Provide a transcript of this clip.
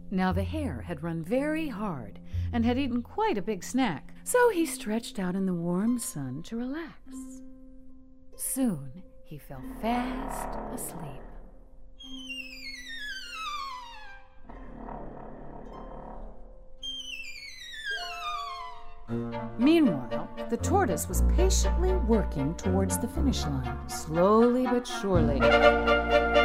Now the hare had run very hard and had eaten quite a big snack, so he stretched out in the warm sun to relax. Soon he fell fast asleep. Meanwhile, the tortoise was patiently working towards the finish line, slowly but surely.